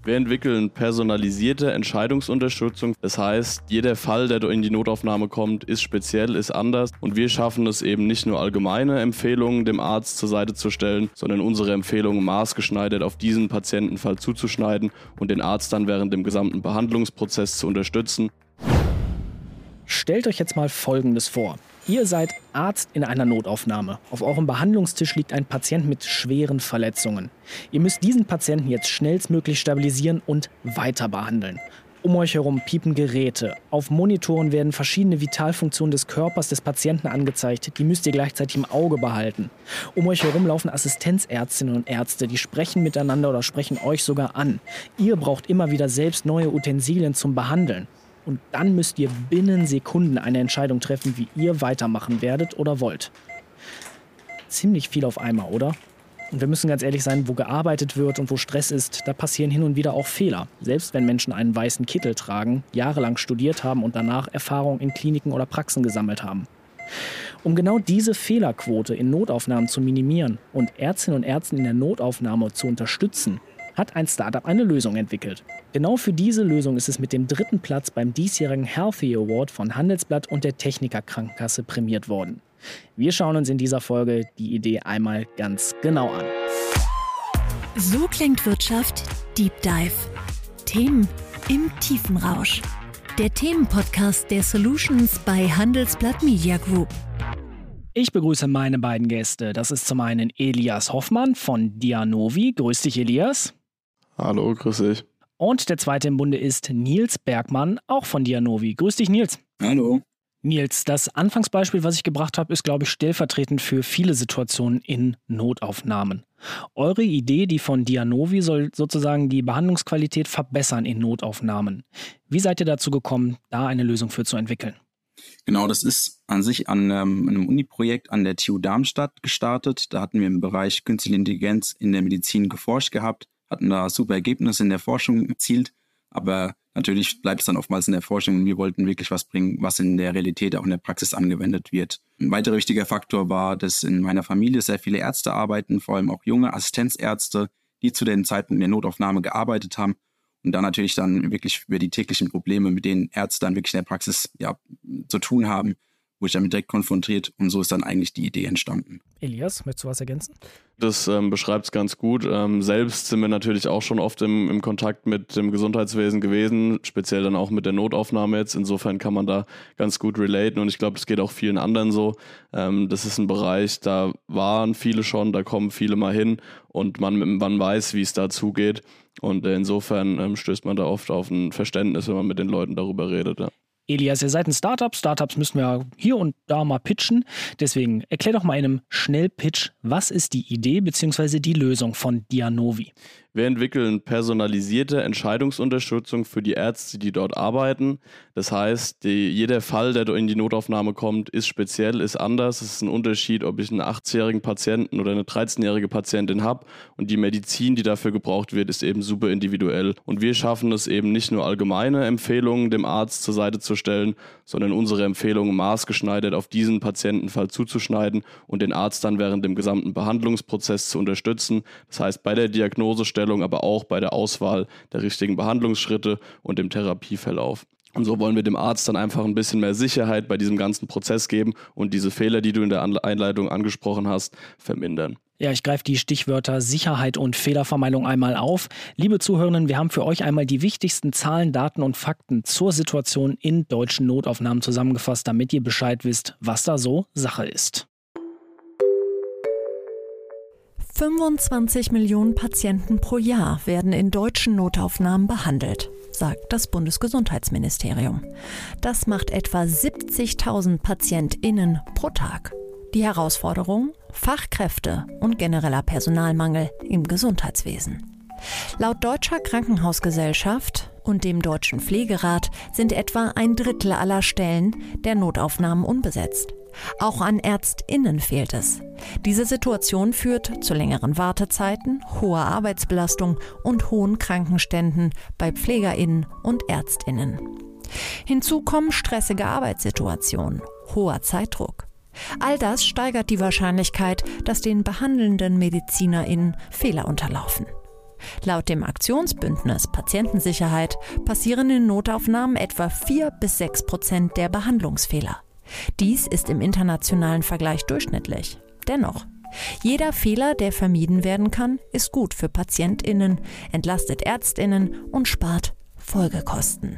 Wir entwickeln personalisierte Entscheidungsunterstützung. Das heißt, jeder Fall, der in die Notaufnahme kommt, ist speziell, ist anders. Und wir schaffen es eben nicht nur allgemeine Empfehlungen dem Arzt zur Seite zu stellen, sondern unsere Empfehlungen maßgeschneidert auf diesen Patientenfall zuzuschneiden und den Arzt dann während dem gesamten Behandlungsprozess zu unterstützen. Stellt euch jetzt mal Folgendes vor. Ihr seid Arzt in einer Notaufnahme. Auf eurem Behandlungstisch liegt ein Patient mit schweren Verletzungen. Ihr müsst diesen Patienten jetzt schnellstmöglich stabilisieren und weiter behandeln. Um euch herum piepen Geräte. Auf Monitoren werden verschiedene Vitalfunktionen des Körpers des Patienten angezeigt. Die müsst ihr gleichzeitig im Auge behalten. Um euch herum laufen Assistenzärztinnen und Ärzte. Die sprechen miteinander oder sprechen euch sogar an. Ihr braucht immer wieder selbst neue Utensilien zum Behandeln. Und dann müsst ihr binnen Sekunden eine Entscheidung treffen, wie ihr weitermachen werdet oder wollt. Ziemlich viel auf einmal, oder? Und wir müssen ganz ehrlich sein, wo gearbeitet wird und wo Stress ist, da passieren hin und wieder auch Fehler. Selbst wenn Menschen einen weißen Kittel tragen, jahrelang studiert haben und danach Erfahrung in Kliniken oder Praxen gesammelt haben. Um genau diese Fehlerquote in Notaufnahmen zu minimieren und Ärztinnen und Ärzten in der Notaufnahme zu unterstützen, hat ein Startup eine Lösung entwickelt. Genau für diese Lösung ist es mit dem 3. Platz beim diesjährigen Healthy Award von Handelsblatt und der Techniker Krankenkasse prämiert worden. Wir schauen uns in dieser Folge die Idee einmal ganz genau an. So klingt Wirtschaft Deep Dive. Themen im Tiefenrausch. Der Themenpodcast der Solutions bei Handelsblatt Media Group. Ich begrüße meine beiden Gäste. Das ist zum einen Elias Hoffmann von Dianovi. Grüß dich, Elias. Hallo, grüß dich. Und der zweite im Bunde ist Nils Bergmann, auch von Dianovi. Grüß dich, Nils. Hallo. Nils, das Anfangsbeispiel, was ich gebracht habe, ist, glaube ich, stellvertretend für viele Situationen in Notaufnahmen. Eure Idee, die von Dianovi, soll sozusagen die Behandlungsqualität verbessern in Notaufnahmen. Wie seid ihr dazu gekommen, da eine Lösung für zu entwickeln? Genau, das ist an sich an einem Uni-Projekt an der TU Darmstadt gestartet. Da hatten wir im Bereich Künstliche Intelligenz in der Medizin geforscht gehabt, hatten da super Ergebnisse in der Forschung erzielt, aber natürlich bleibt es dann oftmals in der Forschung und wir wollten wirklich was bringen, was in der Realität auch in der Praxis angewendet wird. Ein weiterer wichtiger Faktor war, dass in meiner Familie sehr viele Ärzte arbeiten, vor allem auch junge Assistenzärzte, die zu den Zeitpunkten der Notaufnahme gearbeitet haben und dann natürlich dann wirklich über die täglichen Probleme, mit denen Ärzte dann wirklich in der Praxis zu tun haben, wurde ich damit direkt konfrontiert und so ist dann eigentlich die Idee entstanden. Elias, möchtest du was ergänzen? Das beschreibt es ganz gut. Selbst sind wir natürlich auch schon oft im Kontakt mit dem Gesundheitswesen gewesen, speziell dann auch mit der Notaufnahme jetzt. Insofern kann man da ganz gut relaten und ich glaube, das geht auch vielen anderen so. Das ist ein Bereich, da waren viele schon, da kommen viele mal hin und man weiß, wie es da zugeht. Und insofern stößt man da oft auf ein Verständnis, wenn man mit den Leuten darüber redet. Ja. Elias, ihr seid ein Startup. Startups müssen wir hier und da mal pitchen. Deswegen erklär doch mal in einem Schnellpitch, was ist die Idee bzw. die Lösung von Dianovi? Wir entwickeln personalisierte Entscheidungsunterstützung für die Ärzte, die dort arbeiten. Das heißt, jeder Fall, der in die Notaufnahme kommt, ist speziell, ist anders. Es ist ein Unterschied, ob ich einen 18-jährigen Patienten oder eine 13-jährige Patientin habe. Und die Medizin, die dafür gebraucht wird, ist eben super individuell. Und wir schaffen es eben nicht nur allgemeine Empfehlungen dem Arzt zur Seite zu stellen, sondern unsere Empfehlungen maßgeschneidert auf diesen Patientenfall zuzuschneiden und den Arzt dann während dem gesamten Behandlungsprozess zu unterstützen. Das heißt, bei der Diagnosestellung, aber auch bei der Auswahl der richtigen Behandlungsschritte und dem Therapieverlauf. Und so wollen wir dem Arzt dann einfach ein bisschen mehr Sicherheit bei diesem ganzen Prozess geben und diese Fehler, die du in der Einleitung angesprochen hast, vermindern. Ja, ich greife die Stichwörter Sicherheit und Fehlervermeidung einmal auf. Liebe Zuhörerinnen, wir haben für euch einmal die wichtigsten Zahlen, Daten und Fakten zur Situation in deutschen Notaufnahmen zusammengefasst, damit ihr Bescheid wisst, was da so Sache ist. 25 Millionen Patienten pro Jahr werden in deutschen Notaufnahmen behandelt, sagt das Bundesgesundheitsministerium. Das macht etwa 70.000 PatientInnen pro Tag. Die Herausforderung? Fachkräfte und genereller Personalmangel im Gesundheitswesen. Laut Deutscher Krankenhausgesellschaft und dem Deutschen Pflegerat sind etwa 1/3 aller Stellen der Notaufnahmen unbesetzt. Auch an ÄrztInnen fehlt es. Diese Situation führt zu längeren Wartezeiten, hoher Arbeitsbelastung und hohen Krankenständen bei PflegerInnen und ÄrztInnen. Hinzu kommen stressige Arbeitssituationen, hoher Zeitdruck. All das steigert die Wahrscheinlichkeit, dass den behandelnden MedizinerInnen Fehler unterlaufen. Laut dem Aktionsbündnis Patientensicherheit passieren in Notaufnahmen etwa 4-6% der Behandlungsfehler. Dies ist im internationalen Vergleich durchschnittlich. Dennoch, jeder Fehler, der vermieden werden kann, ist gut für PatientInnen, entlastet ÄrztInnen und spart Folgekosten.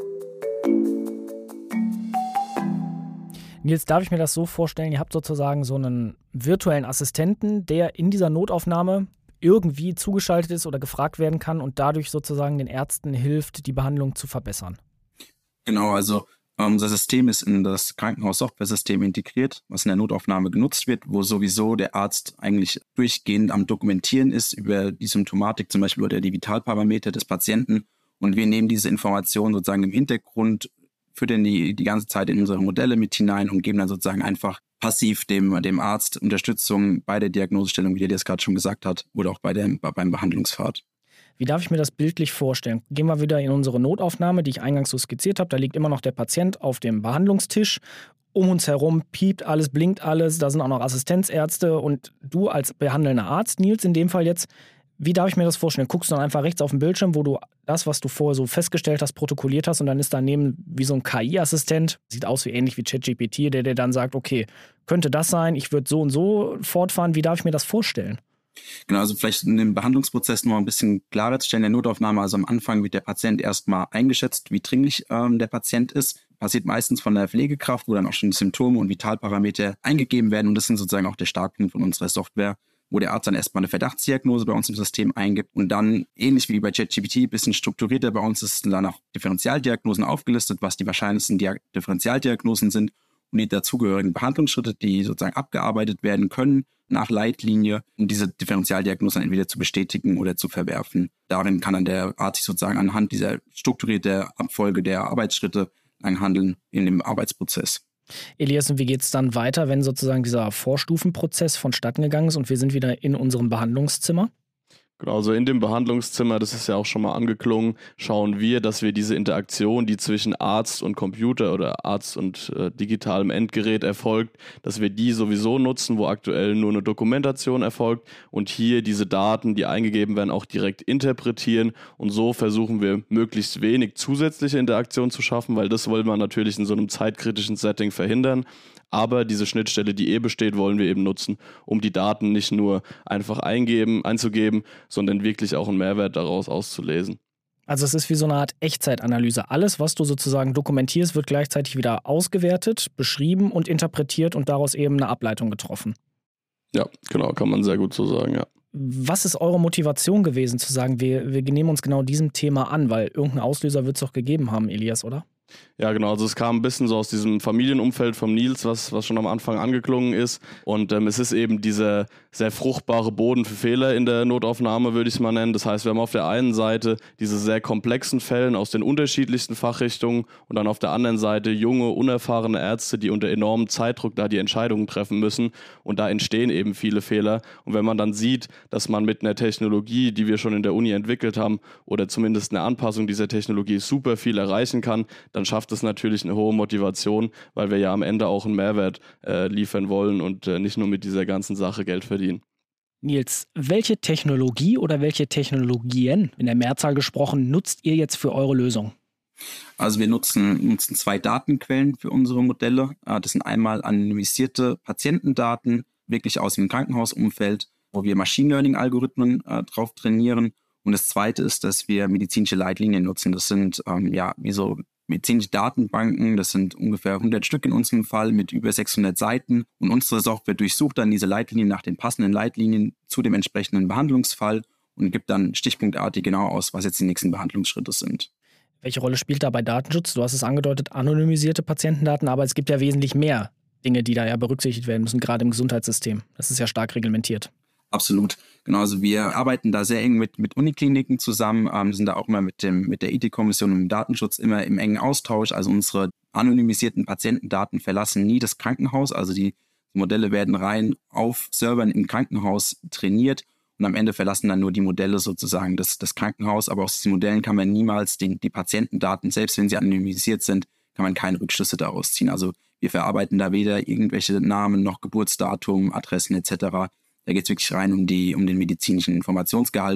Nils, darf ich mir das so vorstellen, ihr habt sozusagen so einen virtuellen Assistenten, der in dieser Notaufnahme irgendwie zugeschaltet ist oder gefragt werden kann und dadurch sozusagen den Ärzten hilft, die Behandlung zu verbessern? Genau, also unser System ist in das Krankenhaus-Software-System integriert, was in der Notaufnahme genutzt wird, wo sowieso der Arzt eigentlich durchgehend am Dokumentieren ist über die Symptomatik, zum Beispiel oder die Vitalparameter des Patienten. Und wir nehmen diese Informationen sozusagen im Hintergrund, füttern die ganze Zeit in unsere Modelle mit hinein und geben dann sozusagen einfach passiv dem Arzt Unterstützung bei der Diagnosestellung, wie der das gerade schon gesagt hat, oder auch beim Behandlungspfad. Wie darf ich mir das bildlich vorstellen? Gehen wir wieder in unsere Notaufnahme, die ich eingangs so skizziert habe. Da liegt immer noch der Patient auf dem Behandlungstisch. Um uns herum piept alles, blinkt alles. Da sind auch noch Assistenzärzte. Und du als behandelnder Arzt, Nils, in dem Fall jetzt, wie darf ich mir das vorstellen? Guckst du dann einfach rechts auf den Bildschirm, wo du das, was du vorher so festgestellt hast, protokolliert hast und dann ist daneben wie so ein KI-Assistent, sieht aus wie ähnlich wie ChatGPT, der dir dann sagt, okay, könnte das sein, ich würde so und so fortfahren. Wie darf ich mir das vorstellen? Genau, also vielleicht in dem Behandlungsprozess noch ein bisschen klarer zu stellen. In der Notaufnahme, also am Anfang wird der Patient erstmal eingeschätzt, wie dringlich der Patient ist. Passiert meistens von der Pflegekraft, wo dann auch schon Symptome und Vitalparameter eingegeben werden. Und das sind sozusagen auch der Startpunkt von unserer Software, wo der Arzt dann erstmal eine Verdachtsdiagnose bei uns im System eingibt und dann, ähnlich wie bei ChatGPT, ein bisschen strukturierter bei uns ist dann auch Differentialdiagnosen aufgelistet, was die wahrscheinlichsten Differentialdiagnosen sind und die dazugehörigen Behandlungsschritte, die sozusagen abgearbeitet werden können nach Leitlinie, um diese Differentialdiagnosen entweder zu bestätigen oder zu verwerfen. Darin kann dann der Arzt sich sozusagen anhand dieser strukturierten Abfolge der Arbeitsschritte lang handeln in dem Arbeitsprozess. Elias, und wie geht es dann weiter, wenn sozusagen dieser Vorstufenprozess vonstatten gegangen ist und wir sind wieder in unserem Behandlungszimmer? Genau, also in dem Behandlungszimmer, das ist ja auch schon mal angeklungen, schauen wir, dass wir diese Interaktion, die zwischen Arzt und Computer oder Arzt und digitalem Endgerät erfolgt, dass wir die sowieso nutzen, wo aktuell nur eine Dokumentation erfolgt und hier diese Daten, die eingegeben werden, auch direkt interpretieren und so versuchen wir möglichst wenig zusätzliche Interaktion zu schaffen, weil das wollen wir natürlich in so einem zeitkritischen Setting verhindern. Aber diese Schnittstelle, die besteht, wollen wir eben nutzen, um die Daten nicht nur einfach einzugeben, sondern wirklich auch einen Mehrwert daraus auszulesen. Also es ist wie so eine Art Echtzeitanalyse. Alles, was du sozusagen dokumentierst, wird gleichzeitig wieder ausgewertet, beschrieben und interpretiert und daraus eben eine Ableitung getroffen. Ja, genau, kann man sehr gut so sagen, ja. Was ist eure Motivation gewesen, zu sagen, wir nehmen uns genau diesem Thema an? Weil irgendeinen Auslöser wird es doch gegeben haben, Elias, oder? Ja, genau. Also es kam ein bisschen so aus diesem Familienumfeld vom Nils, was schon am Anfang angeklungen ist. Und es ist eben dieser sehr fruchtbare Boden für Fehler in der Notaufnahme, würde ich es mal nennen. Das heißt, wir haben auf der einen Seite diese sehr komplexen Fälle aus den unterschiedlichsten Fachrichtungen und dann auf der anderen Seite junge, unerfahrene Ärzte, die unter enormem Zeitdruck da die Entscheidungen treffen müssen. Und da entstehen eben viele Fehler. Und wenn man dann sieht, dass man mit einer Technologie, die wir schon in der Uni entwickelt haben, oder zumindest eine Anpassung dieser Technologie super viel erreichen kann, dann schafft es natürlich eine hohe Motivation, weil wir ja am Ende auch einen Mehrwert liefern wollen und nicht nur mit dieser ganzen Sache Geld verdienen. Nils, welche Technologie oder welche Technologien, in der Mehrzahl gesprochen, nutzt ihr jetzt für eure Lösung? Also wir nutzen 2 Datenquellen für unsere Modelle. Das sind einmal anonymisierte Patientendaten, wirklich aus dem Krankenhausumfeld, wo wir Machine Learning-Algorithmen drauf trainieren. Und das Zweite ist, dass wir medizinische Leitlinien nutzen. Das sind wie so medizinische Datenbanken, das sind ungefähr 100 Stück in unserem Fall mit über 600 Seiten und unsere Software durchsucht dann diese Leitlinien nach den passenden Leitlinien zu dem entsprechenden Behandlungsfall und gibt dann stichpunktartig genau aus, was jetzt die nächsten Behandlungsschritte sind. Welche Rolle spielt dabei Datenschutz? Du hast es angedeutet, anonymisierte Patientendaten, aber es gibt ja wesentlich mehr Dinge, die da ja berücksichtigt werden müssen, gerade im Gesundheitssystem. Das ist ja stark reglementiert. Absolut. Genau, also wir arbeiten da sehr eng mit Unikliniken zusammen, sind da auch immer mit der Ethikkommission und dem Datenschutz immer im engen Austausch. Also unsere anonymisierten Patientendaten verlassen nie das Krankenhaus. Also die Modelle werden rein auf Servern im Krankenhaus trainiert und am Ende verlassen dann nur die Modelle sozusagen das Krankenhaus. Aber aus diesen Modellen kann man niemals die Patientendaten, selbst wenn sie anonymisiert sind, kann man keine Rückschlüsse daraus ziehen. Also wir verarbeiten da weder irgendwelche Namen noch Geburtsdatum, Adressen etc. Da geht es wirklich rein um den medizinischen Informationsgehalt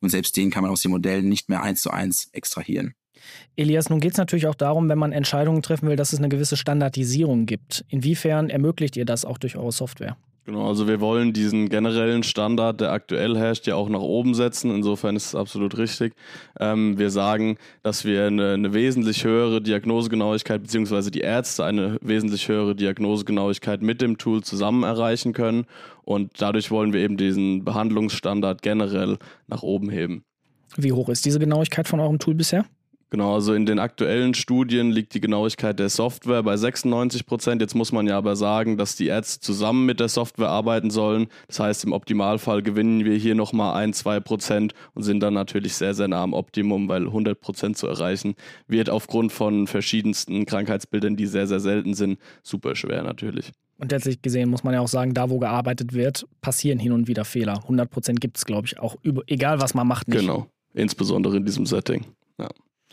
und selbst den kann man aus den Modellen nicht mehr 1:1 extrahieren. Elias, nun geht es natürlich auch darum, wenn man Entscheidungen treffen will, dass es eine gewisse Standardisierung gibt. Inwiefern ermöglicht ihr das auch durch eure Software? Genau, also wir wollen diesen generellen Standard, der aktuell herrscht, ja auch nach oben setzen. Insofern ist es absolut richtig. Wir sagen, dass wir eine wesentlich höhere Diagnosegenauigkeit, beziehungsweise die Ärzte eine wesentlich höhere Diagnosegenauigkeit mit dem Tool zusammen erreichen können. Und dadurch wollen wir eben diesen Behandlungsstandard generell nach oben heben. Wie hoch ist diese Genauigkeit von eurem Tool bisher? Genau, also in den aktuellen Studien liegt die Genauigkeit der Software bei 96%. Jetzt muss man ja aber sagen, dass die Ärzte zusammen mit der Software arbeiten sollen. Das heißt, im Optimalfall gewinnen wir hier nochmal 1-2% und sind dann natürlich sehr, sehr nah am Optimum, weil 100% zu erreichen wird aufgrund von verschiedensten Krankheitsbildern, die sehr, sehr selten sind, super schwer natürlich. Und letztlich gesehen muss man ja auch sagen, da wo gearbeitet wird, passieren hin und wieder Fehler. 100% gibt es, glaube ich, auch egal was man macht nicht. Genau, insbesondere in diesem Setting. Ja.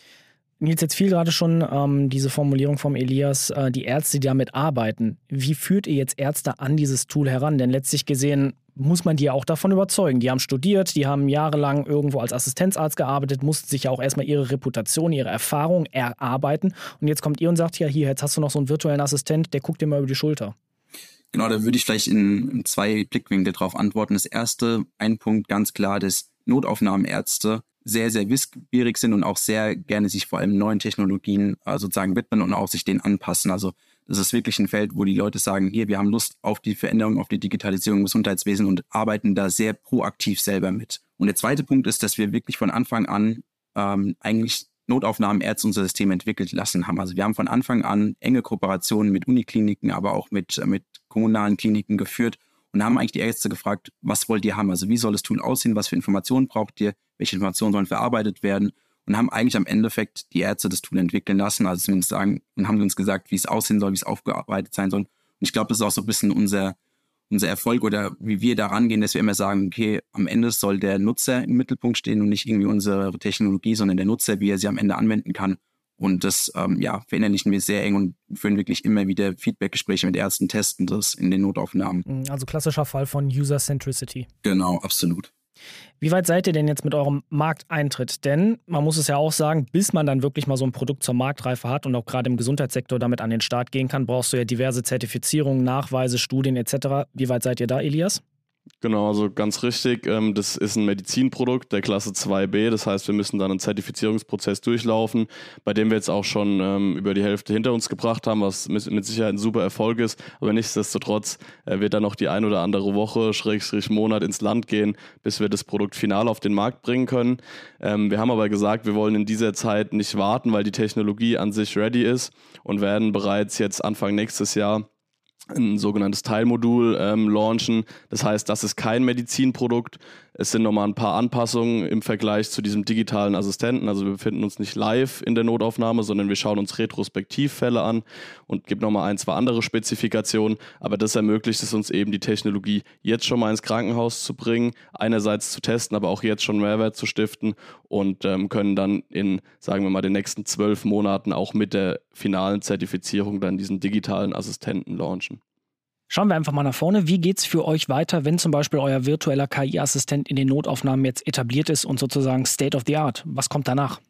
Nils, jetzt fiel gerade schon diese Formulierung vom Elias, die Ärzte, die damit arbeiten. Wie führt ihr jetzt Ärzte an dieses Tool heran? Denn letztlich gesehen muss man die ja auch davon überzeugen. Die haben studiert, die haben jahrelang irgendwo als Assistenzarzt gearbeitet, mussten sich ja auch erstmal ihre Reputation, ihre Erfahrung erarbeiten. Und jetzt kommt ihr und sagt, ja hier, jetzt hast du noch so einen virtuellen Assistent, der guckt dir mal über die Schulter. Genau, da würde ich vielleicht in 2 Blickwinkel drauf antworten. Das erste, ein Punkt ganz klar, dass Notaufnahmenärzte sehr, sehr wissbegierig sind und auch sehr gerne sich vor allem neuen Technologien sozusagen widmen und auch sich denen anpassen. Also das ist wirklich ein Feld, wo die Leute sagen, hier, wir haben Lust auf die Veränderung, auf die Digitalisierung im Gesundheitswesen und arbeiten da sehr proaktiv selber mit. Und der zweite Punkt ist, dass wir wirklich von Anfang an eigentlich Notaufnahmenärzte unser System entwickelt lassen haben. Also wir haben von Anfang an enge Kooperationen mit Unikliniken, aber auch mit kommunalen Kliniken geführt und haben eigentlich die Ärzte gefragt, was wollt ihr haben? Also wie soll das Tool aussehen? Was für Informationen braucht ihr? Welche Informationen sollen verarbeitet werden? Und haben eigentlich am Endeffekt die Ärzte das Tool entwickeln lassen, also zumindest sagen, und haben uns gesagt, wie es aussehen soll, wie es aufgearbeitet sein soll. Und ich glaube, das ist auch so ein bisschen unser Erfolg oder wie wir da rangehen, dass wir immer sagen, okay, am Ende soll der Nutzer im Mittelpunkt stehen und nicht irgendwie unsere Technologie, sondern der Nutzer, wie er sie am Ende anwenden kann. Und das verinnerlichen wir sehr eng und führen wirklich immer wieder Feedbackgespräche mit Ärzten, testen das in den Notaufnahmen. Also klassischer Fall von User-Centricity. Genau, absolut. Wie weit seid ihr denn jetzt mit eurem Markteintritt? Denn man muss es ja auch sagen, bis man dann wirklich mal so ein Produkt zur Marktreife hat und auch gerade im Gesundheitssektor damit an den Start gehen kann, brauchst du ja diverse Zertifizierungen, Nachweise, Studien etc. Wie weit seid ihr da, Elias? Genau, also ganz richtig. Das ist ein Medizinprodukt der Klasse 2b. Das heißt, wir müssen dann einen Zertifizierungsprozess durchlaufen, bei dem wir jetzt auch schon über die Hälfte hinter uns gebracht haben, was mit Sicherheit ein super Erfolg ist. Aber nichtsdestotrotz wird dann noch die ein oder andere Woche, Monat ins Land gehen, bis wir das Produkt final auf den Markt bringen können. Wir haben aber gesagt, wir wollen in dieser Zeit nicht warten, weil die Technologie an sich ready ist und werden bereits jetzt Anfang nächstes Jahr ein sogenanntes Teilmodul launchen. Das heißt, das ist kein Medizinprodukt. Es sind nochmal ein paar Anpassungen im Vergleich zu diesem digitalen Assistenten. Also wir befinden uns nicht live in der Notaufnahme, sondern wir schauen uns Retrospektivfälle an und gibt nochmal 1-2 andere Spezifikationen. Aber das ermöglicht es uns eben, die Technologie jetzt schon mal ins Krankenhaus zu bringen, einerseits zu testen, aber auch jetzt schon Mehrwert zu stiften und können dann in, sagen wir mal, den nächsten 12 Monaten auch mit der finalen Zertifizierung dann diesen digitalen Assistenten launchen. Schauen wir einfach mal nach vorne. Wie geht es für euch weiter, wenn zum Beispiel euer virtueller KI-Assistent in den Notaufnahmen jetzt etabliert ist und sozusagen State of the Art? Was kommt danach?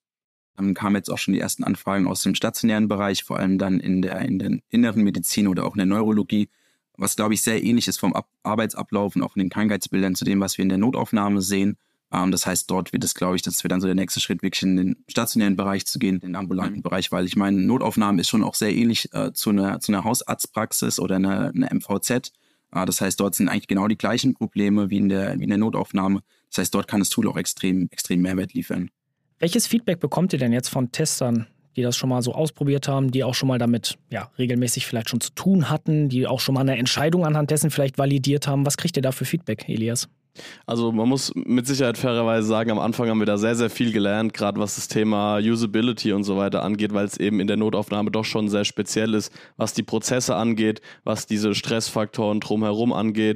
Dann kamen jetzt auch schon die ersten Anfragen aus dem stationären Bereich, vor allem dann in der inneren Medizin oder auch in der Neurologie, was, glaube ich, sehr ähnlich ist vom Arbeitsablauf und auch in den Krankheitsbildern zu dem, was wir in der Notaufnahme sehen. Das heißt, dort wird es, glaube ich, das wird dann so der nächste Schritt, wirklich in den stationären Bereich zu gehen, den ambulanten Bereich, weil ich meine, Notaufnahmen ist schon auch sehr ähnlich zu einer Hausarztpraxis oder einer MVZ. Das heißt, dort sind eigentlich genau die gleichen Probleme wie in der Notaufnahme. Das heißt, dort kann das Tool auch extrem Mehrwert liefern. Welches Feedback bekommt ihr denn jetzt von Testern, die das schon mal so ausprobiert haben, die auch schon mal damit regelmäßig vielleicht schon zu tun hatten, die auch schon mal eine Entscheidung anhand dessen vielleicht validiert haben? Was kriegt ihr da für Feedback, Elias? Also man muss mit Sicherheit fairerweise sagen, am Anfang haben wir da sehr, sehr viel gelernt, gerade was das Thema Usability und so weiter angeht, weil es eben in der Notaufnahme doch schon sehr speziell ist, was die Prozesse angeht, was diese Stressfaktoren drumherum angeht.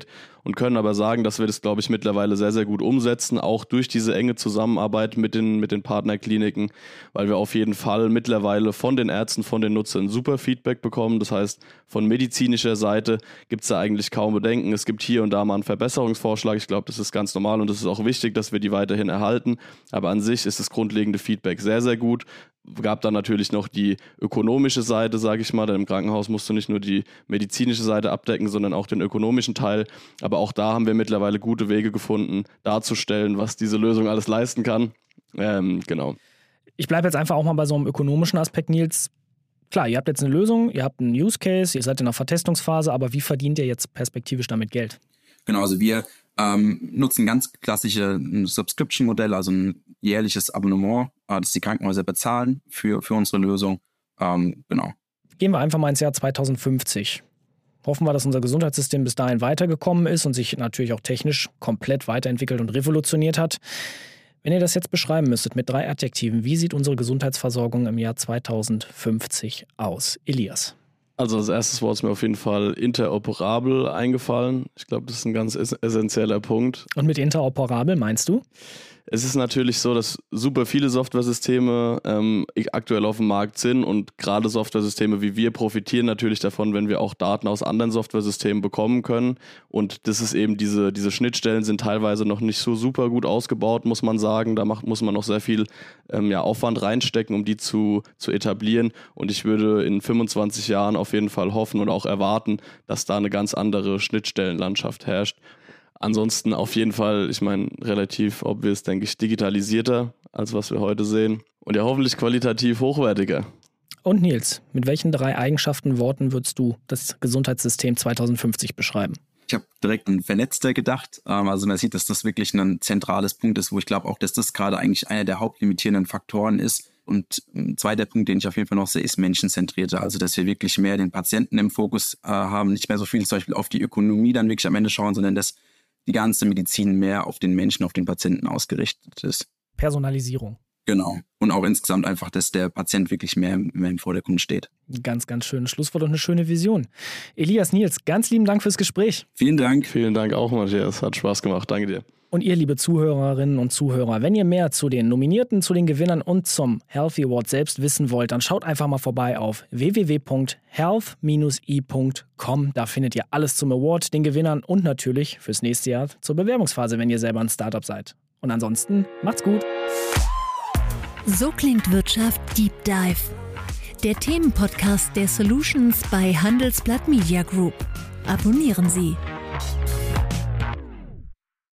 und können aber sagen, dass wir das, glaube ich, mittlerweile sehr, sehr gut umsetzen, auch durch diese enge Zusammenarbeit mit den Partnerkliniken, weil wir auf jeden Fall mittlerweile von den Ärzten, von den Nutzern super Feedback bekommen. Das heißt, von medizinischer Seite gibt es da eigentlich kaum Bedenken. Es gibt hier und da mal einen Verbesserungsvorschlag. Ich glaube, das ist ganz normal und es ist auch wichtig, dass wir die weiterhin erhalten. Aber an sich ist das grundlegende Feedback sehr, sehr gut. Gab dann natürlich noch die ökonomische Seite, sage ich mal, denn im Krankenhaus musst du nicht nur die medizinische Seite abdecken, sondern auch den ökonomischen Teil. Aber auch da haben wir mittlerweile gute Wege gefunden, darzustellen, was diese Lösung alles leisten kann. Genau. Ich bleibe jetzt einfach auch mal bei so einem ökonomischen Aspekt, Nils. Klar, ihr habt jetzt eine Lösung, ihr habt einen Use Case, ihr seid in einer Vertestungsphase, aber wie verdient ihr jetzt perspektivisch damit Geld? Genau, also wir nutzen ganz klassische Subscription-Modell, also ein jährliches Abonnement, das die Krankenhäuser bezahlen für unsere Lösung. Genau. Gehen wir einfach mal ins Jahr 2050. Hoffen wir, dass unser Gesundheitssystem bis dahin weitergekommen ist und sich natürlich auch technisch komplett weiterentwickelt und revolutioniert hat. Wenn ihr das jetzt beschreiben müsstet mit 3 Adjektiven, wie sieht unsere Gesundheitsversorgung im Jahr 2050 aus? Elias. Also als erstes Wort ist mir auf jeden Fall interoperabel eingefallen. Ich glaube, das ist ein ganz essentieller Punkt. Und mit interoperabel meinst du? Es ist natürlich so, dass super viele Softwaresysteme aktuell auf dem Markt sind und gerade Softwaresysteme wie wir profitieren natürlich davon, wenn wir auch Daten aus anderen Softwaresystemen bekommen können. Und das ist eben diese Schnittstellen sind teilweise noch nicht so super gut ausgebaut, muss man sagen. Da muss man noch sehr viel Aufwand reinstecken, um die zu etablieren. Und ich würde in 25 Jahren auf jeden Fall hoffen und auch erwarten, dass da eine ganz andere Schnittstellenlandschaft herrscht. Ansonsten auf jeden Fall, ich meine, relativ obvious, denke ich, digitalisierter, als was wir heute sehen. Und ja, hoffentlich qualitativ hochwertiger. Und Nils, mit welchen 3 Eigenschaften, Worten würdest du das Gesundheitssystem 2050 beschreiben? Ich habe direkt an vernetzter gedacht. Also man sieht, dass das wirklich ein zentrales Punkt ist, wo ich glaube auch, dass das gerade eigentlich einer der hauptlimitierenden Faktoren ist. Und ein zweiter Punkt, den ich auf jeden Fall noch sehe, ist menschenzentrierter. Also dass wir wirklich mehr den Patienten im Fokus haben, nicht mehr so viel zum Beispiel auf die Ökonomie dann wirklich am Ende schauen, sondern dass die ganze Medizin mehr auf den Menschen, auf den Patienten ausgerichtet ist. Personalisierung. Genau. Und auch insgesamt einfach, dass der Patient wirklich mehr im Vordergrund steht. Ganz, ganz schönes Schlusswort und eine schöne Vision. Elias, Nils, ganz lieben Dank fürs Gespräch. Vielen Dank. Vielen Dank auch, Matthias. Hat Spaß gemacht. Danke dir. Und ihr, liebe Zuhörerinnen und Zuhörer, wenn ihr mehr zu den Nominierten, zu den Gewinnern und zum Healthy Award selbst wissen wollt, dann schaut einfach mal vorbei auf www.health-i.com. Da findet ihr alles zum Award, den Gewinnern und natürlich fürs nächste Jahr zur Bewerbungsphase, wenn ihr selber ein Startup seid. Und ansonsten, macht's gut. So klingt Wirtschaft Deep Dive. Der Themenpodcast der Solutions bei Handelsblatt Media Group. Abonnieren Sie.